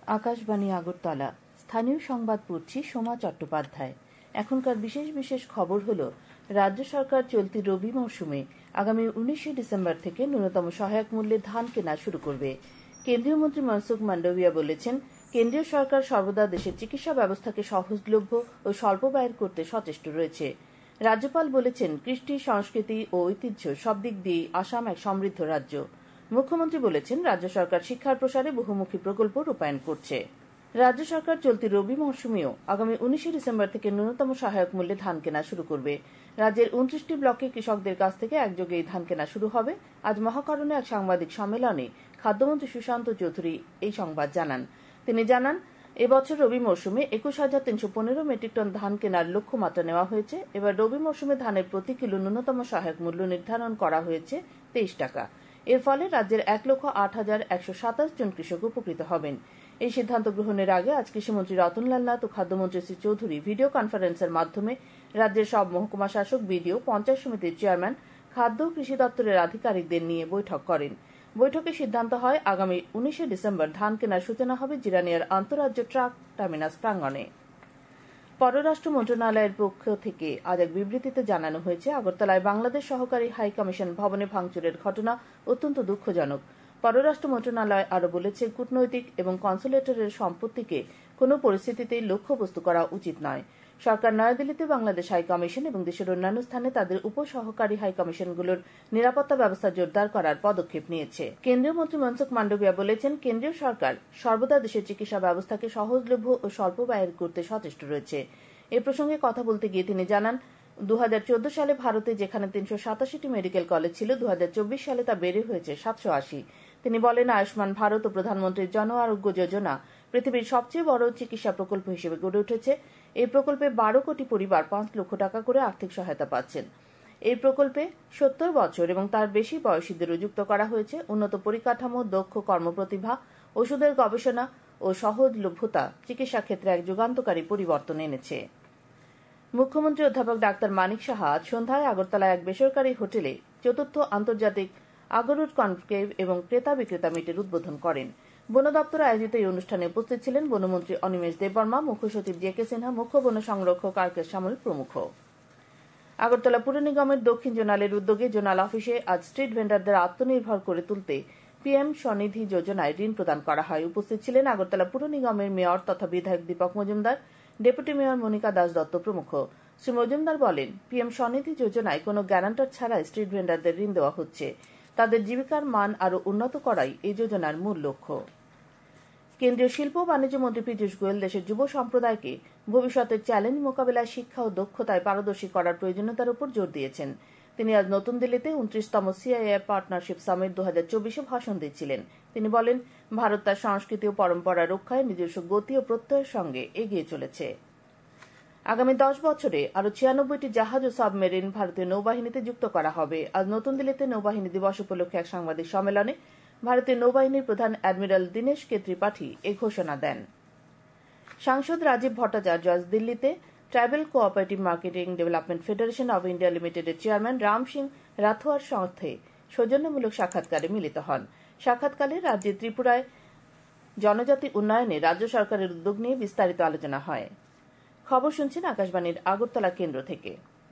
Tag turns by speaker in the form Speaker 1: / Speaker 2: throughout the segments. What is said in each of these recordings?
Speaker 1: আকাশবাণী আগরতলা। স্থানীয় সংবাদ পড়ছি সোমা চট্টোপাধ্যায়। এখনকার বিশেষ বিশেষ খবর হল, রাজ্য সরকার চলতি রবি মৌসুমে আগামী 19 ডিসেম্বর থেকে ন্যূনতম সহায়ক মূল্যে ধান কেনা শুরু করবে। কেন্দ্রীয় মন্ত্রী মনসুখ মান্ডভিয়া বলেছেন, কেন্দ্রীয় সরকার সর্বদা দেশের চিকিৎসা ব্যবস্থাকে সহজলভ্য ও স্বল্প ব্যয়ের করতে সচেষ্ট রয়েছে। রাজ্যপাল বলেছেন, কৃষ্টি, সংস্কৃতি ও ঐতিহ্য সব দিক দিয়েই আসাম এক সমৃদ্ধ রাজ্য। মুখ্যমন্ত্রী বলেছেন, রাজ্য সরকার শিক্ষার প্রসারে বহুমুখী প্রকল্প রূপায়ণ করছে। রাজ্য সরকার চলতি রবি মৌসুমেও আগামী 19 ডিসেম্বর থেকে ন্যূনতম সহায়ক মূল্যে ধান কেনা শুরু করবে। রাজ্যের 29টি ব্লকে কৃষকদের কাছ থেকে একযোগে এই ধান কেনা শুরু হবে। আজ মহাকরণে এক সাংবাদিক সম্মেলনে খাদ্যমন্ত্রী সুশান্ত চৌধুরী এই সংবাদ জানান। তিনি জানান, এবছর রবি মৌসুমে 21,315 মেট্রিক টন ধান কেনার লক্ষ্যমাত্রা নেওয়া হয়েছে। এবার রবি মৌসুমে ধানের প্রতি কিলো ন্যূনতম সহায়ক মূল্য নির্ধারণ করা হয়েছে 23 টাকা। এর ফলে রাজ্যের 1,08,127 জন কৃষক উপকৃত হবেন। এই সিদ্ধান্ত গ্রহণের আগে আজ কৃষিমন্ত্রী রতনলাল নাথ ও খাদ্যমন্ত্রী শ্রী চৌধুরী ভিডিও কনফারেন্সের মাধ্যমে রাজ্যের সব মহকুমা শাসক, বিডিও, পঞ্চায়েত সমিতির চেয়ারম্যান, খাদ্য ও কৃষি দপ্তরের আধিকারিকদের নিয়ে বৈঠক করেন। বৈঠকে সিদ্ধান্ত হয়, আগামী 19 ডিসেম্বর ধান কেনার সূচনা হবে জিরানিয়ার আন্তঃরাজ্য ট্রাক টার্মিনাস প্রাঙ্গণে। পররাষ্ট্র মন্ত্রণালয়ের পক্ষ থেকে আজ এক বিবৃতিতে জানানো হয়েছে, আগরতলায় বাংলাদেশ সহকারী হাই কমিশন ভবনে ভাঙচুরের ঘটনা অত্যন্ত দুঃখজনক। পররাষ্ট্র মন্ত্রণালয় আরও বলেছে, কূটনৈতিক এবং কনসুলেটরের সম্পত্তিকে কোনো পরিস্থিতিতেই লক্ষ্যবস্তু করা উচিত নয়। সরকার নয়াদিল্লিতে বাংলাদেশ হাই কমিশন এবং দেশের অন্যান্য স্থানে তাদের উপসহকারী হাই কমিশনগুলোর নিরাপত্তা ব্যবস্থা জোরদার করার পদক্ষেপ নিয়েছে। কেন্দ্রীয় মন্ত্রী মনসুখ মান্ডভিয়া বলেছেন, কেন্দ্রীয় সরকার সর্বদা দেশের চিকিৎসা ব্যবস্থাকে সহজলভ্য ও স্বল্প ব্যয়ের করতে সচেষ্ট রয়েছে। এ প্রসঙ্গে কথা বলতে গিয়ে তিনি জানান, 2014 সালে ভারতে যেখানে 387টি মেডিকেল কলেজ ছিল, 2024 সালে তা বেড়ে হয়েছে 780। তিনি বলেন, আয়ুষ্মান ভারত ও প্রধানমন্ত্রীর জন আরোগ্য যোজনা পৃথিবীর সবচেয়ে বড় চিকিৎসা প্রকল্প হিসেবে গড়ে উঠেছে। এই প্রকল্পে 12 কোটি পরিবার 5 লক্ষ টাকা করে আর্থিক সহায়তা পাচ্ছেন। এই প্রকল্পে 70 বছর এবং তার বেশি বয়সীদেরও যুক্ত করা হয়েছে। উন্নত পরিকাঠামো, দক্ষ কর্মপ্রতিভা, ওষুধের গবেষণা ও সহজলভ্যতা চিকিৎসা ক্ষেত্রে এক যুগান্তকারী পরিবর্তন এনেছে। মুখ্যমন্ত্রী অধ্যাপক ডাক্তার মানিক সাহা আজ সন্ধ্যায় আগরতলায় এক বেসরকারি হোটেলে 4th আন্তর্জাতিক আগরুট কনক্লেভ এবং ক্রেতা বিক্রেতা মিটের উদ্বোধন করেন। বন দপ্তর আয়োজিত এই অনুষ্ঠানে উপস্থিত ছিলেন বনমন্ত্রী অনিমেষ দেববর্মা, মুখ্য সচিব জে কে সিনহা, মুখ্য বন সংরক্ষক আর কে সামল প্রমুখ। আগরতলা পুর নিগমের দক্ষিণ জোনালের উদ্যোগে জোনাল অফিসে আজ স্ট্রিট ভেন্ডারদের আত্মনির্ভর করে তুলতে পিএম স্বনিধি যোজনায় ঋণ প্রদান করা হয়। উপস্থিত ছিলেন আগরতলা পুর নিগমের মেয়র তথা বিধায়ক দীপক মজুমদার, ডেপুটি মেয়র মনিকা দাস দত্ত প্রমুখ। শ্রী মজুমদার বলেন, পিএম স্বনিধি যোজনায় কোনো গ্যারান্টার ছাড়াই স্ট্রিট ভেন্ডারদের ঋণ দেওয়া হচ্ছে। তাদের জীবিকার মান আরও উন্নত করাই এই যোজনার মূল লক্ষ্য। কেন্দ্রীয় শিল্প ও বাণিজ্য মন্ত্রী পীযূষ গোয়েল দেশের যুব সম্প্রদায়কে ভবিষ্যতের চ্যালেঞ্জ মোকাবিলায় শিক্ষা ও দক্ষতায় পারদর্শী করার প্রয়োজনীয়তার উপর জোর দিয়েছেন। তিনি আজ নতুন দিল্লিতে 29তম সিআইআই পার্টনারশিপ সামিট 2024-এ ভাষণ দিচ্ছিলেন। তিনি বলেন, ভারত তার সংস্কৃতি ও পরম্পরা রক্ষায় নিজস্ব গতি ও প্রত্যয়ের সঙ্গে এগিয়ে চলেছে। আগামী 10 বছরে আরও 96টি জাহাজ ও সাবমেরিন ভারতীয় নৌবাহিনীতে যুক্ত করা হবে। আজ নতুন দিল্লিতে নৌবাহিনী দিবস উপলক্ষে এক সাংবাদিক সম্মেলনে ভারতীয় নৌবাহিনীর প্রধান অ্যাডমিরাল দীনেশ কে ত্রিপাঠী এ ঘোষণা দেন। সাংসদ রাজীব ভট্টাচার্য আজ দিল্লিতে tribal cooperative marketing development federation of India লিমিটেডের চেয়ারম্যান রাম সিং রাথোয়ার সাথে সৌজন্যমূলক সাক্ষাৎকারে মিলিত হন। সাক্ষাৎকালে রাজ্যের ত্রিপুরায় জনজাতি উন্নয়নে রাজ্য সরকারের উদ্যোগ নিয়ে বিস্তারিত আলোচনা হয়। খবর শুনছেন আকাশবাণীর আগরতলা কেন্দ্র থেকে।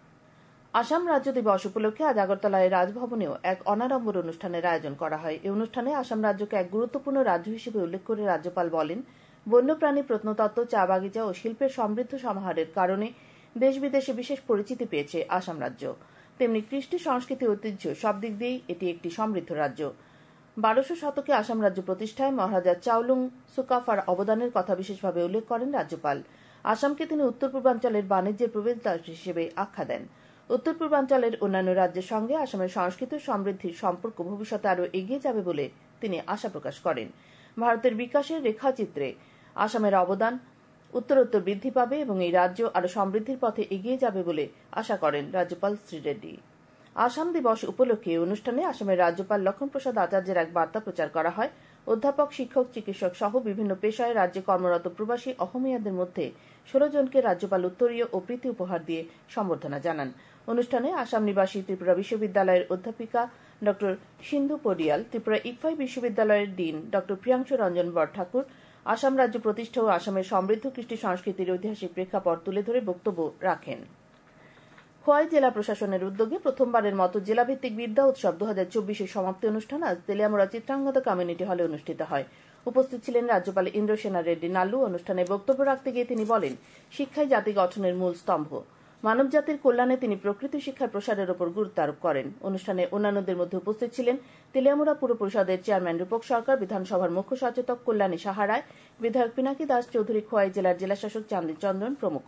Speaker 1: আসাম রাজ্য দিবস উপলক্ষে আজ আগরতলায় রাজভবনেও এক অনাড়ম্বর অনুষ্ঠানের আয়োজন করা হয়। এই অনুষ্ঠানে আসাম রাজ্যকে এক গুরুত্বপূর্ণ রাজ্য হিসেবে উল্লেখ করে রাজ্যপাল বলেন, বন্যপ্রাণী, প্রত্নতত্ত্ব, চা বাগিচা ও শিল্পের সমৃদ্ধ সমাহারের কারণে দেশ বিদেশে বিশেষ পরিচিতি পেয়েছে আসাম রাজ্য। তেমনি কৃষ্টি, সংস্কৃতি, ঐতিহ্য সব দিক দিয়েই এটি একটি সমৃদ্ধ রাজ্য। 1200 শতকে আসাম রাজ্য প্রতিষ্ঠায় মহারাজা চাউলুং সুকাফার অবদানের কথা বিশেষভাবে উল্লেখ করেন রাজ্যপাল। আসামকে তিনি উত্তর পূর্বাঞ্চলের বাণিজ্যের প্রবেশদ্বার হিসেবে আখ্যা দেন। উত্তর পূর্বাঞ্চলের অন্যান্য রাজ্যের সঙ্গে আসামের সংস্কৃতি ও সমৃদ্ধির সম্পর্ক ভবিষ্যতে আরও এগিয়ে যাবে বলে তিনি আশা প্রকাশ করেন। ভারতের বিকাশের রেখাচিত্রে আসামের অবদান উত্তরোত্তর বৃদ্ধি পাবে এবং এই রাজ্য আরও সমৃদ্ধির পথে এগিয়ে যাবে বলে আশা করেন রাজ্যপাল শ্রী রেড্ডি। আসাম দিবস উপলক্ষে এই অনুষ্ঠানে আসামের রাজ্যপাল লক্ষণ প্রসাদ আচার্যের এক বার্তা প্রচার করা হয়। অধ্যাপক, শিক্ষক, চিকিৎসক সহ বিভিন্ন পেশায় রাজ্যে কর্মরত প্রবাসী অহমিয়াদের মধ্যে 16 জনকে রাজ্যপাল উত্তরীয় ও প্রীতি উপহার দিয়ে সম্বর্ধনা জানান। অনুষ্ঠানে আসাম নিবাসী ত্রিপুরা বিশ্ববিদ্যালয়ের অধ্যাপিকা ড সিন্ধু পডিয়াল, ত্রিপুরা ইকফাই বিশ্ববিদ্যালয়ের ডিন ড প্রিয়াংশু রঞ্জন বরঠাকুর, আসাম রাজ্য প্রতিষ্ঠা ও আসামের সমৃদ্ধ কৃষ্টি সংস্কৃতির ঐতিহাসিক প্রেক্ষাপট তুলে ধরে বক্তব্য রাখেন। খোয়াই জেলা প্রশাসনের উদ্যোগে প্রথমবারের মতো জেলাভিত্তিক বিদ্যা উৎসব 2024 সমাপ্তি অনুষ্ঠান আজ তেলিয়ামুড়া চিত্রাঙ্গদা কমিউনিটি হলে অনুষ্ঠিত হয়। উপস্থিত ছিলেন রাজ্যপাল ইন্দ্রসেনা রেড্ডি নাল্লু। অনুষ্ঠানে বক্তব্য রাখতে গিয়ে তিনি বলেন, শিক্ষাই জাতি গঠনের মূল স্তম্ভ। মানব জাতির কল্যাণে তিনি প্রকৃতি শিক্ষার প্রসারের উপর গুরুত্ব আরোপ করেন। অনুষ্ঠানে অন্যান্যদের মধ্যে উপস্থিত ছিলেন তেলিয়ামুড়া পুর পরিষদের চেয়ারম্যান রূপক সরকার, বিধানসভার মুখ্য সচেতক কল্যাণী সাহা রায়, বিধায়ক পিনাকি দাস চৌধুরী, খোয়াই জেলার জেলাশাসক চান্দিনী চন্দ্রন প্রমুখ।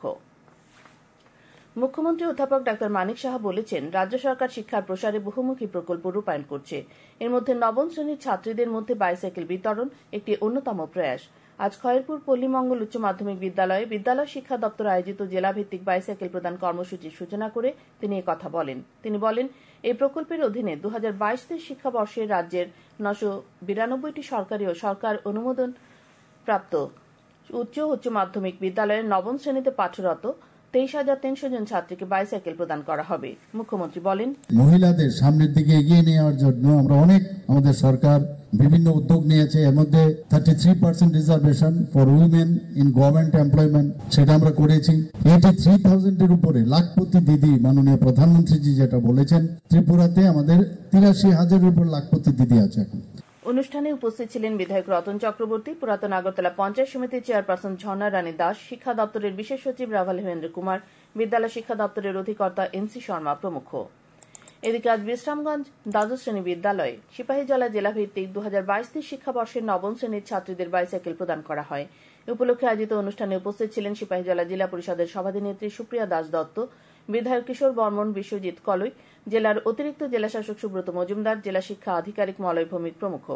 Speaker 1: মুখ্যমন্ত্রী অধ্যাপক ডাক্তার মানিক সাহা বলেছেন, রাজ্য সরকার শিক্ষার প্রসারে বহুমুখী প্রকল্প রূপায়ণ করছে। এর মধ্যে নবম শ্রেণীর ছাত্রীদের মধ্যে বাইসাইকেল বিতরণ একটি অন্যতম প্রয়াস। আজ খয়েরপুর পল্লীমঙ্গল উচ্চ মাধ্যমিক বিদ্যালয়ে বিদ্যালয় শিক্ষা দপ্তর আয়োজিত জেলাভিত্তিক বাইসাইকেল প্রদান কর্মসূচির সূচনা করে তিনি একথা বলেন। তিনি বলেন, এই প্রকল্পের অধীনে 2022 শিক্ষাবর্ষে রাজ্যের 992টি সরকারি ও সরকার অনুমোদন প্রাপ্ত উচ্চ মাধ্যমিক বিদ্যালয়ের নবম শ্রেণীতে পাঠরত 23,300 জন ছাত্রীকে বাইসাইকেল প্রদান করা হবে। মুখ্যমন্ত্রী বলেন,
Speaker 2: মহিলাদের সামনের দিকে এগিয়ে নেওয়ার জন্য আমরা আমাদের সরকার বিভিন্ন উদ্যোগ নিয়েছে। এর মধ্যে 33% reservation for women in government employment সেটা আমরা করেছি। 83,000 এর উপরে লাখপতি দিদি, মাননীয় প্রধানমন্ত্রীজি যেটা বলেছেন, ত্রিপুরাতে আমাদের 83,000 উপর লাখপতি দিদি আছে এখন।
Speaker 1: অনুষ্ঠানে উপস্থিত ছিলেন বিধায়ক রতন চক্রবর্তী, পুরাতন আগরতলা পঞ্চায়েত সমিতির চেয়ারপারসন ঝর্ণা রানী দাস, শিক্ষা দপ্তরের বিশেষ সচিব রাভাল হেমেন্দ্র কুমার, বিদ্যালয় শিক্ষা দপ্তরের অধিকর্তা এনসি শর্মা প্রমুখ। এদিকে আজ বিশ্রামগঞ্জ দ্বাদশ শ্রেণী বিদ্যালয়ে সিপাহীজলা জেলাভিত্তিক 2022 শিক্ষাবর্ষের নবম শ্রেণীর ছাত্রীদের বাইসাইকেল প্রদান করা হয়। এ উপলক্ষে আয়োজিত অনুষ্ঠানে উপস্থিত ছিলেন সিপাহীজলা জেলা পরিষদের সভাধিনেত্রী সুপ্রিয়া দাস দত্ত, বিধায়ক কিশোর বর্মন, বিশ্বজিৎ কলই, জেলার অতিরিক্ত জেলাশাসক সুব্রত মজুমদার, জেলা শিক্ষা আধিকারিক মলয় ভৌমিক প্রমুখ।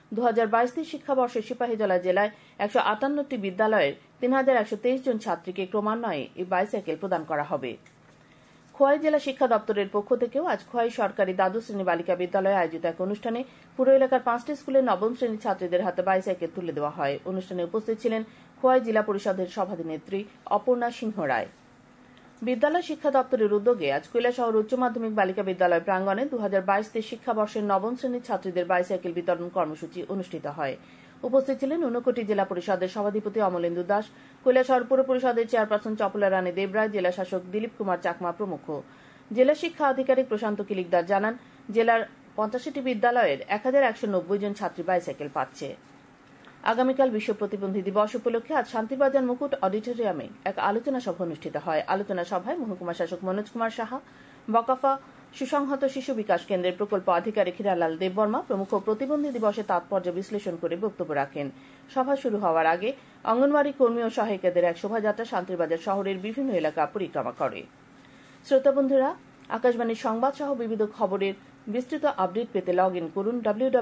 Speaker 1: 2022 শিক্ষাবর্ষে সিপাহীজলা জেলায় 158টি বিদ্যালয়ের 3,123 জন ছাত্রীকে ক্রমান্বয়ে এই বাইসাইকেল প্রদান করা হবে। খোয়াই জেলা শিক্ষা দপ্তরের পক্ষ থেকেও আজ খোয়াই সরকারি দ্বাদশ শ্রেণী বালিকা বিদ্যালয়ে আয়োজিত এক অনুষ্ঠানে পুরো এলাকার 5টি স্কুলের নবম শ্রেণীর ছাত্রীদের হাতে বাইসাইকেল তুলে দেওয়া হয়। অনুষ্ঠানে উপস্থিত ছিলেন খোয়াই জেলা পরিষদের সভাধিনেত্রী অপর্ণা সিংহ রায়। বিদ্যালয় শিক্ষা দপ্তরের উদ্যোগে আজ কৈলাসহর উচ্চ মাধ্যমিক বালিকা বিদ্যালয় প্রাঙ্গণে 2022 শিক্ষাবর্ষের নবম শ্রেণীর ছাত্রীদের বাইসাইকেল বিতরণ কর্মসূচি অনুষ্ঠিত হয়। উপস্থিত ছিলেন ঊনকোটি জেলা পরিষদের সভাধিপতি অমলেন্দু দাস, কৈলাসহর পুর পরিষদের চেয়ারপারসন চপলা রানী দেবরায়, জেলা শাসক দিলীপ কুমার চাকমা প্রমুখ। জেলা শিক্ষা আধিকারিক প্রশান্ত কিলিকদার জানান, জেলার 85টি বিদ্যালয়ের 1,190 জন ছাত্রী বাইসাইকেল পাচ্ছে। আগামীকাল বিশ্ব প্রতিবন্ধী দিবস উপলক্ষে আজ শান্তিবাজার মুকুট অডিটোরিয়ামে এক আলোচনা সভা অনুষ্ঠিত হয়। আলোচনা সভায় মহকুমা শাসক মনোজ কুমার সাহা, বকাফা সুসংহত শিশু বিকাশ কেন্দ্রের প্রকল্প আধিকারিক হীরালাল দেববর্মা প্রমুখ প্রতিবন্ধী দিবসের তাৎপর্য বিশ্লেষণ করে বক্তব্য রাখেন। সভা শুরু হওয়ার আগে অঙ্গনওয়াড়ি কর্মী ও সহায়িকাদের এক শোভাযাত্রা শান্তিবাজার শহরের বিভিন্ন এলাকা পরিক্রমা করে। শ্রোতা বন্ধুরা, আকাশবাণীর সংবাদ সহ বিবিধ খবরের বিস্তৃত আপডেট পেতে লগ ইন করুন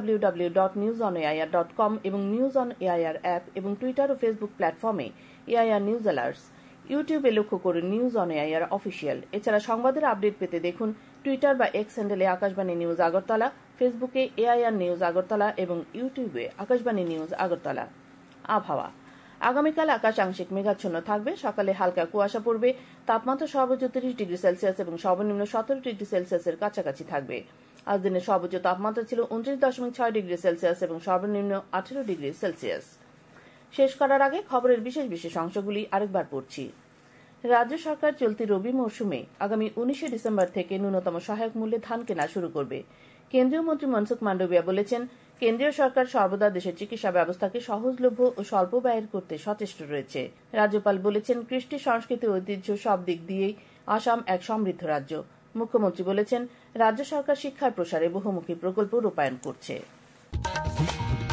Speaker 1: www.newsonair.com এবং নিউজ অন এআইআর অ্যাপ এবং টুইটার ও ফেসবুক প্ল্যাটফর্মে এআইআর নিউজ অ্যালার্টস। ইউটিউবে লক্ষ্য করুন নিউজ অন এআইআর অফিসিয়াল। এছাড়া সংবাদের আপডেট পেতে দেখুন টুইটার বা এক্স হ্যান্ডেলে আকাশবাণী নিউজ আগরতলা, ফেসবুকে এআইআর নিউজ আগরতলা এবং ইউটিউবে আকাশবাণী নিউজ আগরতলা। আবহাওয়া, আগামীকাল আকাশ আংশিক মেঘাচ্ছন্ন থাকবে। সকালে হালকা কুয়াশা পড়বে। তাপমাত্রা সর্বোচ্চ 30 ডিগ্রি সেলসিয়াস এবং সর্বনিম্ন 17 ডিগ্রি সেলসিয়াসের কাছাকাছি থাকবে। আজ দিনের সর্বোচ্চ তাপমাত্রা ছিল 29.6 ডিগ্রি সেলসিয়াস এবং সর্বনিম্ন 18 ডিগ্রি সেলসিয়াস। শেষ করার আগে খবরের বিশেষ বিশেষ অংশগুলি আরেকবার পড়ছি। রাজ্য সরকার চলতি রবি মৌসুমে আগামী 19 ডিসেম্বর থেকে ন্যূনতম সহায়ক মূল্যে ধান কেনা শুরু করবে। কেন্দ্রীয় মন্ত্রী মনসুখ মান্ডভিয়া বলেছেন, কেন্দ্রীয় সরকার সর্বদা দেশের চিকিৎসা ব্যবস্থাকে সহজলভ্য ও স্বল্প ব্যয়ের করতে সচেষ্ট রয়েছে। রাজ্যপাল বলেছেন, কৃষ্টি সংস্কৃতি ঐতিহ্য সব দিক দিয়েই আসাম এক সমৃদ্ধ রাজ্য। মুখ্যমন্ত্রী বলেছেন, রাজ্য সরকার শিক্ষার প্রসারে বহুমুখী প্রকল্প রূপায়ণ করছে।